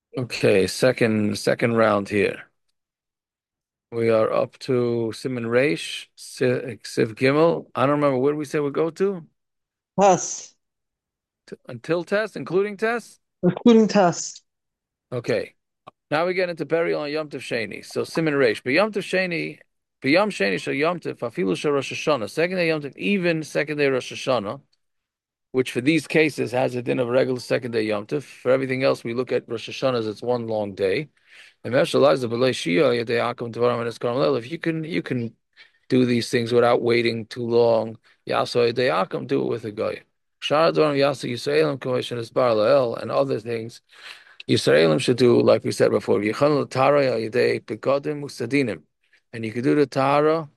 Okay, second round here. We are up to Siman Reish, Siv Gimel. I don't remember where we say we go to. Tests, Until test, including test. including tests. Okay. Now we get into burial on Yom Tov Sheni. So Siman Reish. But Yom Tov Sheni, B'Yom Sheni Shel Yom Tov, Afilu Shel Rosh Hashanah. Second day Yom Tov, even second day Rosh Hashanah, which for these cases has a din of regular second day Yom Tov. For everything else, we look at Rosh Hashanah as it's one long day. And if you can do these things without waiting too long. Yaso Yaakam, do it with a guy. Sharadon Yasa Yisraelim Commission is Bar Lael and other things. Yisraelim should do, like we said before, Yichan Tara Yadei Begodim Usadinim. And you can do the Tara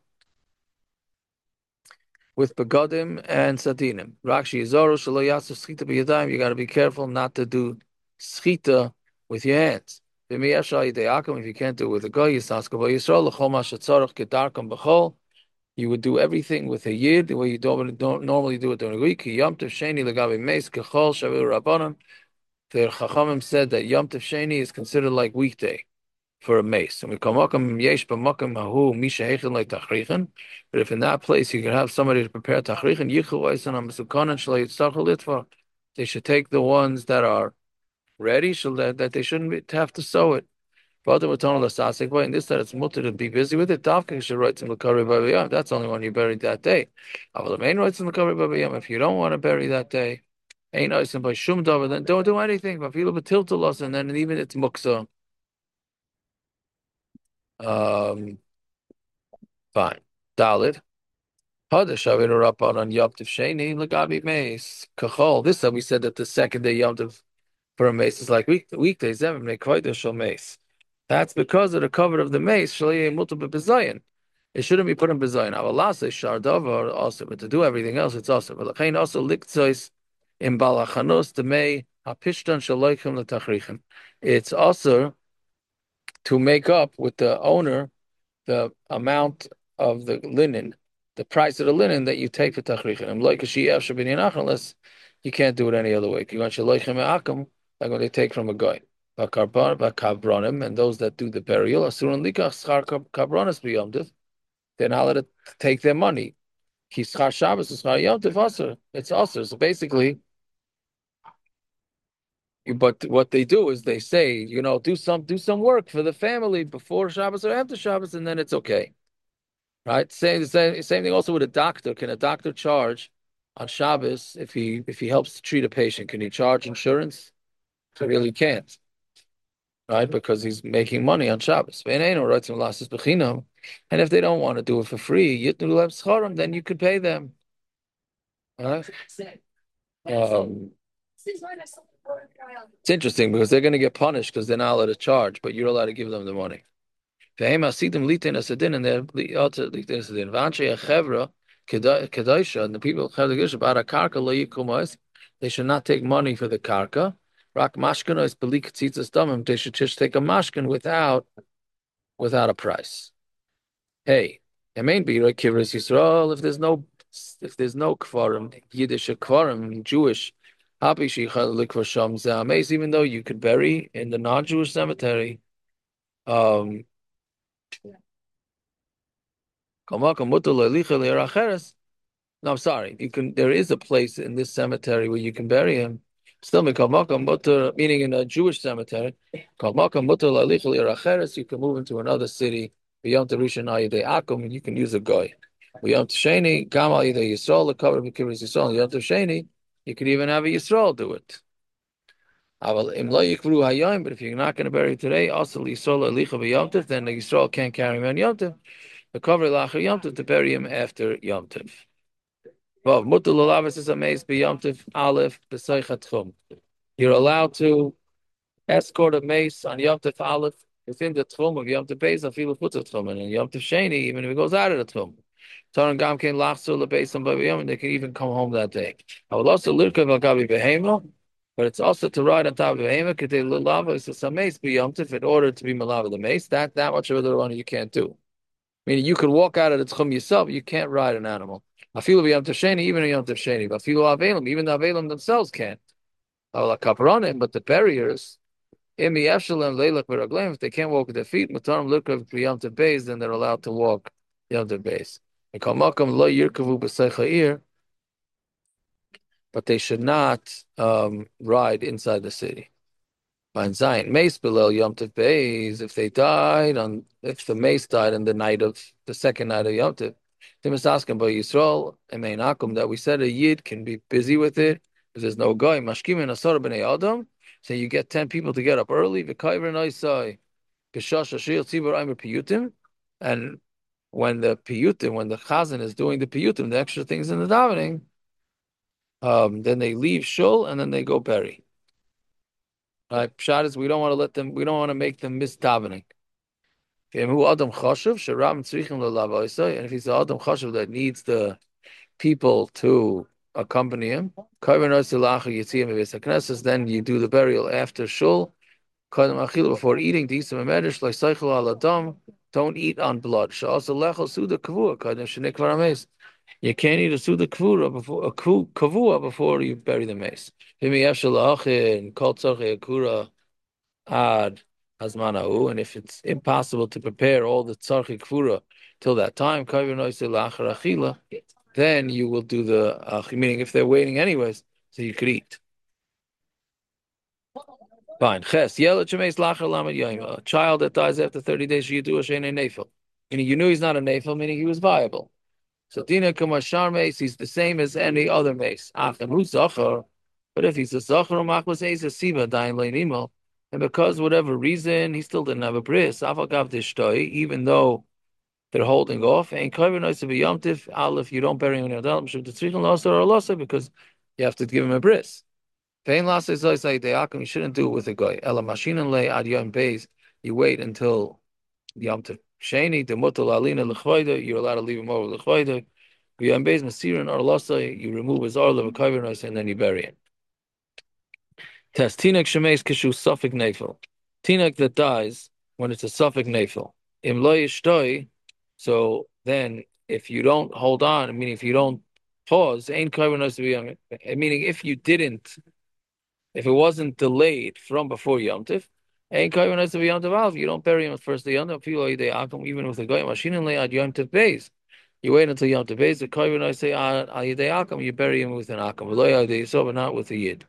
with Begodim and Sadinim. Rakshi Yizoro Shalo Yasa Schita B'Yadayim, you got to be careful not to do Schita with your hands. If you can't do it with a guy, Yisaskava Yisrael, L'chol Mashatzorach Kedarkam B'chol, you would do everything with a yid the way you don't normally do it during the week. Yom Tov Sheni legabe meis kechol shavir rabbanon. The Chachamim said that Yom Tov Sheni is considered like weekday for a mace. And we call makam yesh b'makam hahu misha hechin like tachrichin. But if in that place you can have somebody to prepare tachrichin, yichu oisan am sukanan shalei yitzarchel litva. They should take the ones that are ready, so that they shouldn't have to sew it. Father would tell us in this that it's mutter to be busy with it. Davka should write in the Makari Babiyam. That's only when you buried that day. Aval the main writes in the Makari Babiyam. If you don't want to bury that day, ain't nice and by Shum Dava, then don't do anything. But if you live a tiltalos and then even it's muksa, um, fine. Dalit. Hadash Avidu Rappan on Yom Tov Sheni Lagabi Meis Kachol. This time we said that the second day Yom Tov for a mace is like weekdays. Ever make quite a shal mace. That's because of the cover of the mace. Shalei multiple bezayin. It shouldn't be put in bezayin. Avalasa shardavar also, but to do everything else, it's also. But lachain also liktzois in balachanos the may hapishtan shaloichem letachrichem. It's also to make up with the owner the amount of the linen, the price of the linen that you take for tachrichem. Unless you can't do it any other way. You want shaloichem me'akim, like when they take from a guy. Bakabronim, and those that do the burial, asurun likach schar kabronis b'yomtiv, they're not allowed to take their money. Kischar Shabbos is schar yomtiv also. It's also. So basically, but what they do is they say, do some work for the family before Shabbos or after Shabbos, and then it's okay, right? Same thing also with a doctor. Can a doctor charge on Shabbos if he helps to treat a patient? Can he charge insurance? He really can't, right? Because he's making money on Shabbos. And if they don't want to do it for free, then you could pay them. Right? Um, it's interesting because they're going to get punished because they're not allowed to charge, but you're allowed to give them the money. And they're and the people they should not take money for the karka. Rak mashkana is belik tzitzas damim. They should just take a mashkin without a price. Hey, it may be like Kivras Yisrael if there's no kvarim, Yiddish kvarim, Jewish, happy shichal likvar sham zameis, even though you could bury in the non-Jewish cemetery, um, no, I'm sorry. There is a place in this cemetery where you can bury him. Still, meaning in a Jewish cemetery. You can move into another city. Beyond the Rishon Ayidei Akum, and you can use a guy. Beyond Sheni, Gam Ayidei Yisrael, the cover of Kibbutz Yisrael. Beyond Sheni, you could even have a Yisrael do it. But if you're not going to bury today, also Yisrael Elicha B'Yom Tov, then the Yisrael can't carry him on Yom Tov. The cover Lacher Yom Tov to bury him after Yom Tov. Well, mutal alavis is a mace b'yomtiv aleph b'seichat tchum. You're allowed to escort a mace on yomtiv aleph within the tchum of yomtiv beis afilu putz tchum, and in yomtiv sheni, even if it goes out of the tchum. Taran gam ken lachzu lebeis on b'yom, and they can even come home that day. I will also lirkav al gabi behema, but it's also to ride on top of behema kedei lulava is a mace b'yomtiv in order to be malava the mace. That much of the one you can't do. Meaning you could walk out of the tchum yourself, you can't ride an animal. Afilu b'yom tov even a yom tov sheni. Afilu avelim, even the avelim themselves can't. But the barriers, If they can't walk with their feet, then they're allowed to walk Yom Tov Beis. But they should not ride inside the city. Mein Zayin, Mace below Yom Tov Beis, if the mace died on the night of the second night of Yom Tov, they must ask him about Yisrael and Mein Akum that we said a Yid can be busy with it because there's no guy. Mashkim and Asar b'nei Adam, so you get 10 people to get up early. V'kayver noisai, k'shash ashir tzibur aimer piyutim, and when the chazan is doing the piyutim, the extra things in the davening, then they leave shul and then they go bury. Pshat is we don't want to make them miss davening. And if he's the Adam Chashuv that needs the people to accompany him, then you do the burial after shul, before eating. Don't eat on blood. You can't eat a suda kavua before you bury the mace. Ad Hazmanahu, and if it's impossible to prepare all the tzarchi kfura till that time, then you will do the meaning if they're waiting anyways, so you could eat. Fine. Ches a child that dies after 30 days, you do a shene nefil. Meaning you knew he's not a nefil, meaning he was viable. So Dina Kamashar mace, he's the same as any other mace. But if he's a Zachar, Machmas Eza Siba, Dain Leinimo, and because whatever reason he still didn't have a bris, Avagav Dishtoi, even though they're holding off, and Kaivanois of a Yomtiv, Aleph, you don't bury him in your Dalam, or Losa, because you have to give him a bris. Vein Lasa is like Deakim, you shouldn't do it with a guy. Ela Mashinan Le Ad Yom Beis, you wait until Yomtiv. Sheni, the Mutal Alina Lechvoida, you're allowed to leave him over Lechvoida. Yom Beis Masirin or Losa, you remove his Arla of Kaivanois and then you bury him. Test Tinak Shemes Kishu Suffolk Nafil. Tinak that dies when it's a Suffolk Nafil. Im lo yishtoi, so then if you don't hold on, meaning if you don't pause, ain't kaivanos to be meaning if it wasn't delayed from before Yom Tif, ain't kaivanos to be Yom Tif, you don't bury him first the Yom Tif, even with the goy machine and lay ad Yom Tif base. You wait until Yom Tif base, the kaivanos say al yidei akam, you bury him with an akam, but not with a yid.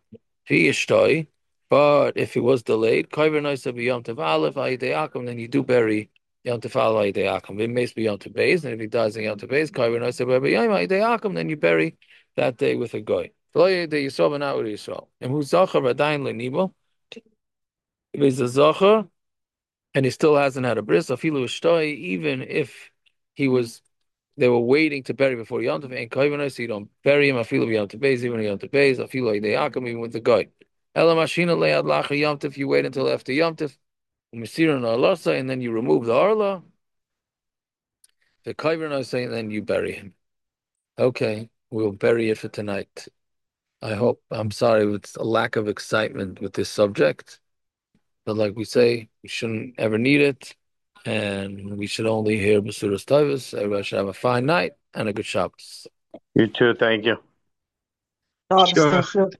But if it was delayed, then you do bury Yom Tov Aleph Akum. It may be Yom Tov Beis, and if he dies in Yom Tov Beis, then you bury that day with a goy. If he's a Zachar and he still hasn't had a bris, even if they were waiting to bury before Yom Tov, so you don't bury him. Afilu Yom Tov Beis, even Yom Tov Beis. Afilu Yidei Akum, even with the goy. Ela Mashina Lead Lacha Yom Tov, you wait until after Yom Tov, and then you remove the Arla, the Kaiver and then you bury him. Okay, we'll bury it for tonight. I'm sorry, it's a lack of excitement with this subject, but like we say, we shouldn't ever need it, and we should only hear Basuras Tavis. Everybody should have a fine night and a good Shabbos. You too. Thank you. Shabbos, thank you.